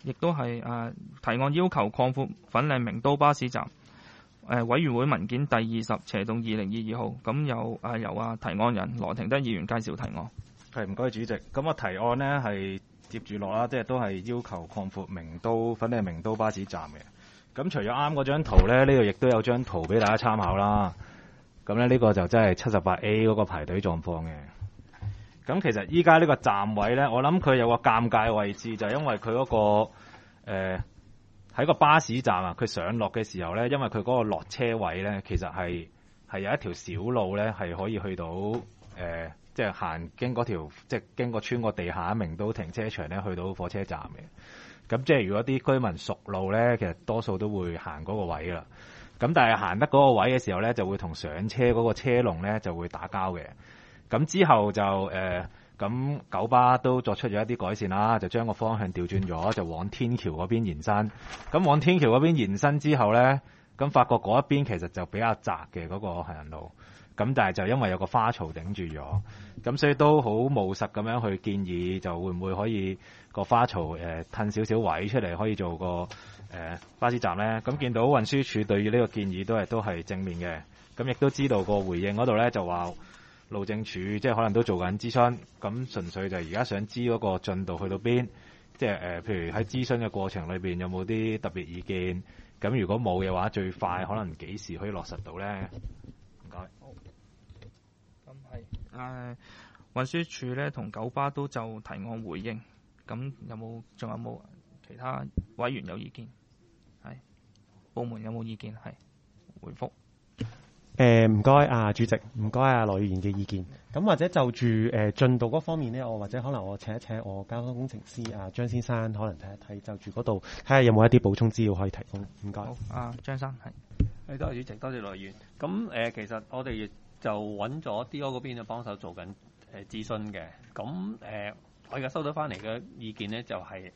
亦都係提案要求擴闊粉嶺名都巴士站委員會文件第20/2022號，咁由提案人羅庭德議員介紹提案。 係，唔該主席。咁個提案呢係接住落啦，即係都係要求擴闊粉嶺名都巴士站嘅。咁除咗啱嗰張圖呢，呢度亦都有張圖俾大家參考啦。咁咧呢個就真係 78A 嗰個排隊狀況嘅。咁其實依家呢個站位呢，我諗佢有個尷尬位置，就係因為佢嗰個喺個巴士站啊，佢上落嘅時候呢，因為佢嗰個落車位呢，其實係有一條小路呢，係可以去到即係行經嗰條，即係經過穿過地下名都停車場呢，去到火車站嘅。咁即係如果啲居民熟路呢，其實多數都會行嗰個位啦。咁但係行得嗰個位嘅時候呢，就會同上車嗰個車龍呢就會打交嘅。咁之後就咁九巴都作出咗一啲改善啦，就將個方向調轉咗，就往天橋嗰邊延伸。咁往天橋嗰邊延伸之後呢，咁發覺嗰一邊其實就比較窄嘅嗰個行人路。咁但係就因為有個花槽頂住咗，咁所以都好務實咁樣去建議，就會唔會可以個花槽褪少少位出嚟，可以做個巴士站呢？咁見到運輸署對於呢個建議都係正面嘅。咁亦都知道個回應嗰度呢，就話路政署即係可能都做緊諮詢，咁純粹就而家想知嗰個進度去到邊，即係譬如喺諮詢嘅過程裏邊有冇啲特別意見？咁如果冇嘅話，最快可能幾時可以落實到呢？唔該。 咁係運輸署咧同九巴都就提案回應，咁仲有冇其他委員有意見？係部門有冇意見？係回覆。 唔該啊，主席，唔該啊，羅議員嘅意見。咁或者就住進度嗰方面呢，我或者可能我請一請我交通工程師啊張先生，可能睇一睇就住嗰度睇下有冇一啲補充資料可以提供。唔該。 好，張生係。 多謝主席，多謝羅議員。咁其實我哋就揾咗 D.O. 嗰邊去幫手做緊諮詢嘅。咁我而家收到翻嚟嘅意見呢，就係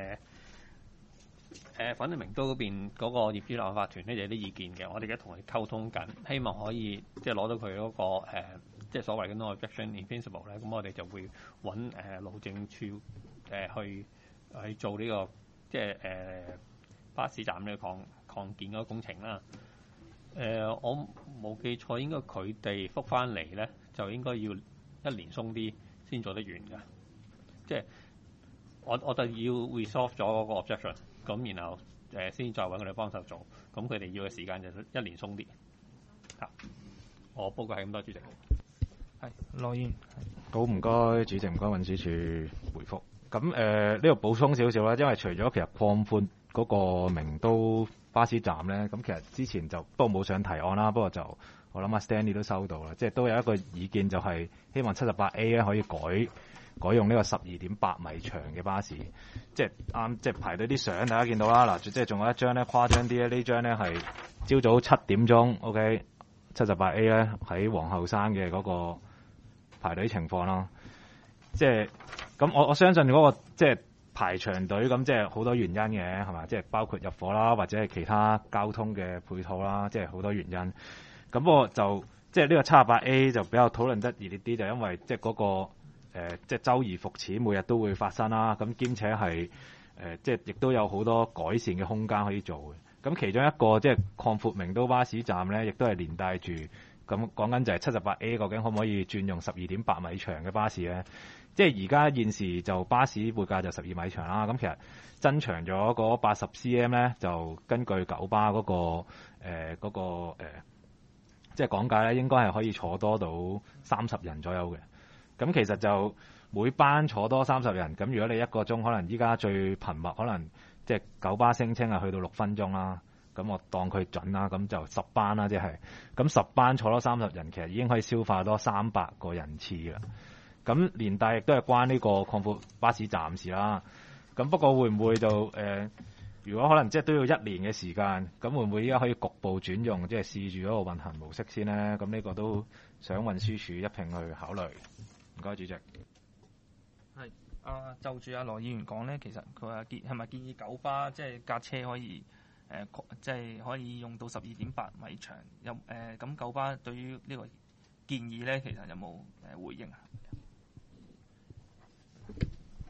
粉嶺名都嗰邊嗰個業主立案法團咧有啲意見嘅，我哋而家同佢溝通緊，希望可以即係攞到佢嗰個即係所謂嘅 no objection in principle 咧，咁我哋就會揾路政處去做呢個即係巴士站呢個擴建嗰個工程啦。我冇記錯，應該佢哋覆翻嚟咧，就應該要1年鬆啲先做得完㗎。即係我就要 resolve 咗嗰個 objection。咁然後先再揾佢哋幫手做，咁佢哋要嘅時間就1年鬆啲。我報告係咁多，主席。 係羅議員。 好，唔該主席，唔該運輸署回覆。咁呢度補充少少啦，因為除咗其實擴寬嗰個名都巴士站咧，咁其實之前就不過冇上提案啦，不過就我諗阿 Stanley 都收到啦，即係都有一個意見就係希望 78A 咧可以改用呢個12.8米長嘅巴士，即係排隊啲相大家見到啦。嗱，即係仲有一張咧誇張啲咧，呢張咧係朝早7點鐘 ，OK， 78A 咧喺皇后山嘅嗰個排隊情況啦。即係咁，我相信嗰個即係排長隊咁，即係好多原因嘅係嘛？即係包括入伙啦，或者係其他交通嘅配套啦，即係好多原因。咁我就即係呢個 78A 就比較討論得熱烈啲，就因為即係嗰個。即係周而復始，每日都會發生啦。咁兼且係即係亦都有好多改善嘅空間可以做嘅。咁其中一個即係擴闊名都巴士站咧，亦都係連帶住咁講緊就係 78A 究竟可唔可以轉用12.8米長嘅巴士咧？即係而家現時就巴士會架就12米長啦。咁其實增長咗嗰80 cm 咧，就根據九巴嗰個即係講解咧，應該係可以坐多到30人左右嘅。咁其實就每班坐多30人，咁如果你1個鐘，可能依家最頻密，可能即係九巴聲稱係去到6分鐘啦。咁我當佢準啦，咁就10班啦，即係咁10班坐多30人，其實已經可以消化多300個人次啦。咁連帶亦都係關呢個擴闊巴士站事啦。咁不過會唔會就如果可能即係都要1年嘅時間，咁會唔會依家可以局部轉用，即係試住嗰個運行模式先呢？咁呢個都想運輸署一併去考慮。唔該，主席。 係就住阿羅議員講咧，其實佢話係咪建議九巴即係架車可以即係可以用到12.8米長？有咁九巴對於呢個建議咧，其實有冇回應啊？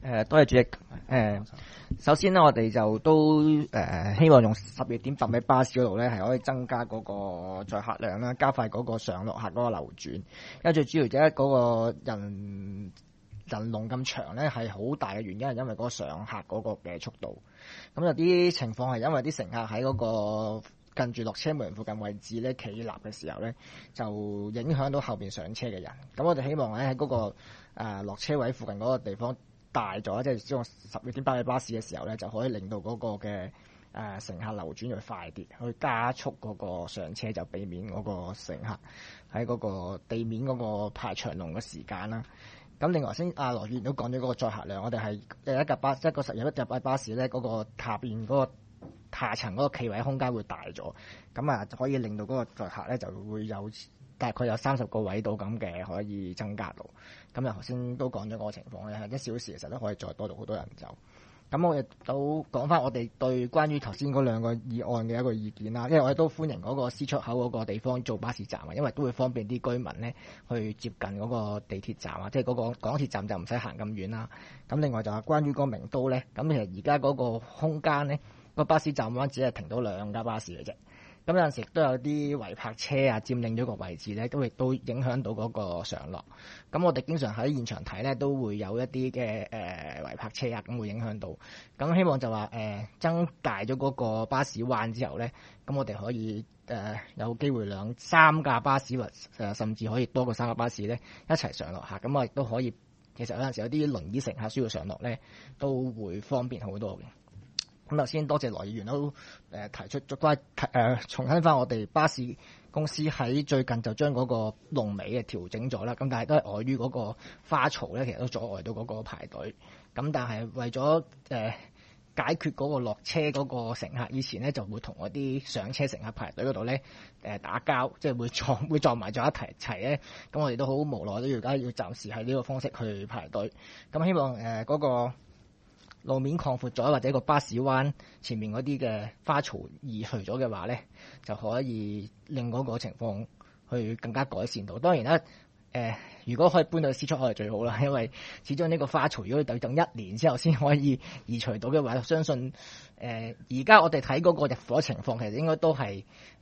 多謝主席。首先呢，我哋就都希望用12.8米巴士嗰度咧，係可以增加嗰個載客量啦，加快嗰個上落客嗰個流轉。因為最主要就係嗰個人龍咁長咧，係好大嘅原因係因為嗰個上客嗰個嘅速度。咁有啲情況係因為啲乘客喺嗰個近住落車門附近位置咧企立嘅時候咧，就影響到後邊上車嘅人。咁我哋希望咧喺嗰個落車位附近嗰個地方大咗，即係使用12.8米巴士嘅時候咧，就可以令到嗰個嘅乘客流轉會快啲，去加速嗰個上車，就避免嗰個乘客喺嗰個地面嗰個排長龍嘅時間啦。咁另外先羅議員都講咗嗰個載客量，我哋係一架11.8米巴士咧，嗰個下邊嗰個下層嗰個企位空間會大咗，咁就可以令到嗰個載客咧就會有大概有30個位度咁嘅可以增加到。咁頭先都講咗嗰個情況咧，係1小時其實都可以再多到好多人走。咁我亦都講翻我哋對關於頭先嗰兩個議案嘅一個意見啦，因為我哋都歡迎嗰個 C 出口嗰個地方做巴士站啊，因為都會方便啲居民咧去接近嗰個地鐵站啊，即係嗰個港鐵站就唔使行咁遠啦。咁另外就係關於嗰個名都咧，咁其實而家嗰個空間咧，個巴士站灣只係停到2架巴士嘅啫。咁有陣時都有啲違泊車佔領咗個位置咧，亦都影響到嗰個上落。咁我哋經常喺現場睇咧，都會有一啲嘅違泊車咁會影響到。咁希望就話增大咗嗰個巴士灣之後咧，咁我哋可以有機會3架巴士或甚至可以多過3架巴士咧一齊上落客。咁我亦都可以，其實有陣時有啲輪椅乘客需要上落咧，都會方便好多嘅。咁頭先多謝羅議員都提出咗重新翻我哋巴士公司喺最近就將嗰個龍尾調整咗啦。咁但係都係礙於嗰個花槽咧，其實都阻礙到嗰個排隊。咁但係為咗解決嗰個落車嗰個乘客，以前咧就會同嗰啲上車乘客排隊嗰度咧打交，即係會撞埋咗一齊咧。咁我哋都好無奈，都而家要暫時喺呢個方式去排隊。咁希望嗰個路面擴闊咗，或者個巴士灣前面嗰啲嘅花槽移除咗嘅話咧，就可以令嗰個情況去更加改善到。當然啦，如果可以搬到 C 出口係最好啦，因為始終呢個花槽如果要等1年之後先可以移除到嘅話，相信而家我哋睇嗰個入伙情況，其實應該都係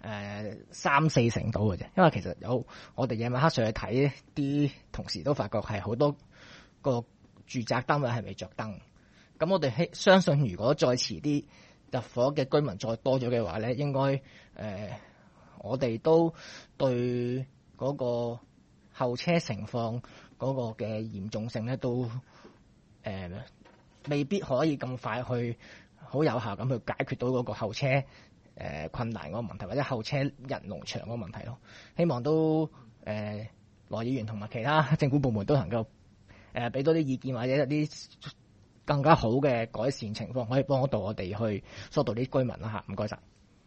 3-4成到嘅啫。因為其實有我哋夜晚黑上去睇，啲同事都發覺係好多個住宅單位係未着燈。咁我哋相信，如果再遲啲入伙嘅居民再多咗嘅話咧，應該我哋都對嗰個候車情況嗰個嘅嚴重性咧，都未必可以咁快去好有效咁去解決到嗰個候車困難嗰個問題，或者候車人龍長嗰個問題咯。希望都羅議員同埋其他政府部門都能夠俾多啲意見，或者一啲更加好嘅改善情況，可以幫到我哋去疏導啲居民啦嚇。唔該晒。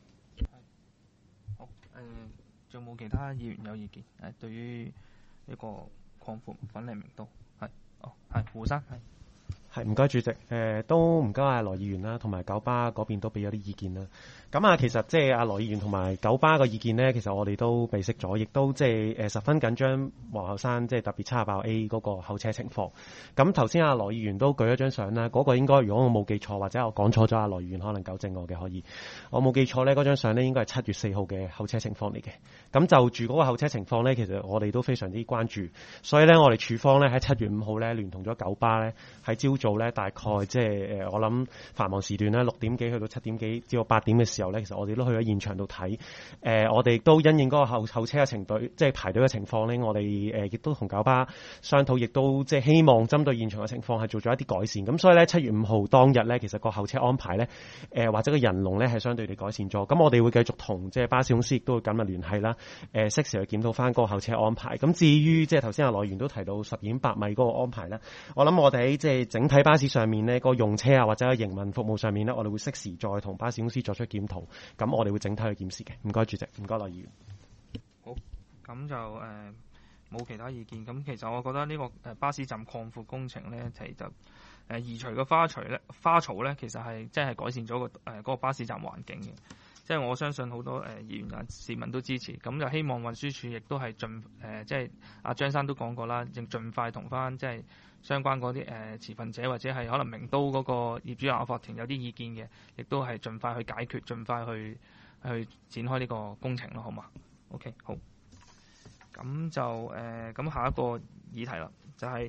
好，仲有冇其他議員有意見？對於呢個擴闊粉嶺名都係胡生係唔該主席，都唔該阿羅議員啦，同埋九巴嗰邊都俾咗啲意見啦。咁其實即係阿羅議員同埋九巴個意見呢，其實我哋都備悉咗，亦都即係十分緊張皇后山即係特別78A 嗰個候車情況。咁頭先阿羅議員都舉咗張相啦，嗰個應該如果我冇記錯或者我講錯咗，阿羅議員可能糾正我嘅可以。我冇記錯呢，嗰張相呢應該係7月4號嘅候車情況嚟嘅。咁就住嗰個候車情況呢，其實我哋都非常之關注，所以呢，我哋處方呢喺7月5號呢聯同咗九巴呢喺朝早呢大概即係我諗繁忙時段呢6點幾去到7點幾至到8點嘅時候呢，其實我哋都去咗現場度睇。我哋都因應嗰個候車嘅程隊即係排隊嘅情況呢，我哋亦都同九巴商討，亦都即係希望針對現場嘅情況係做咗一啲改善。咁所以呢7月5號當日呢，其實個候車安排呢，或者個人龍呢係相對地改善咗。咁我哋會繼續同即係巴士公司亦都會緊密聯繫啦，適時去檢討翻嗰個候車安排。咁至於即係頭先阿羅員都提到12.8米嗰個安排啦，我諗我哋喺即係整體巴士上面呢，個用車啊或者營運服務上面呢，我哋會適時再同巴士公司作出檢討。咁我哋會整體去檢視嘅。唔該主席，唔該羅議員。 好，咁就冇其他意見。咁其實我覺得呢個巴士站擴闊工程呢，其實就移除個花槽呢，其實係真係改善咗嗰個巴士站環境嘅。 即係我相信好多議員啊市民都支持，咁就希望運輸署亦都係即係阿張生都講過啦，亦盡快同翻即係相關嗰啲持份者或者係可能明都嗰個業主立案法團有啲意見嘅，亦都係盡快去解決，盡快去展開呢個工程咯，好嘛 ？OK， 好。咁就咁下一個議題啦，就係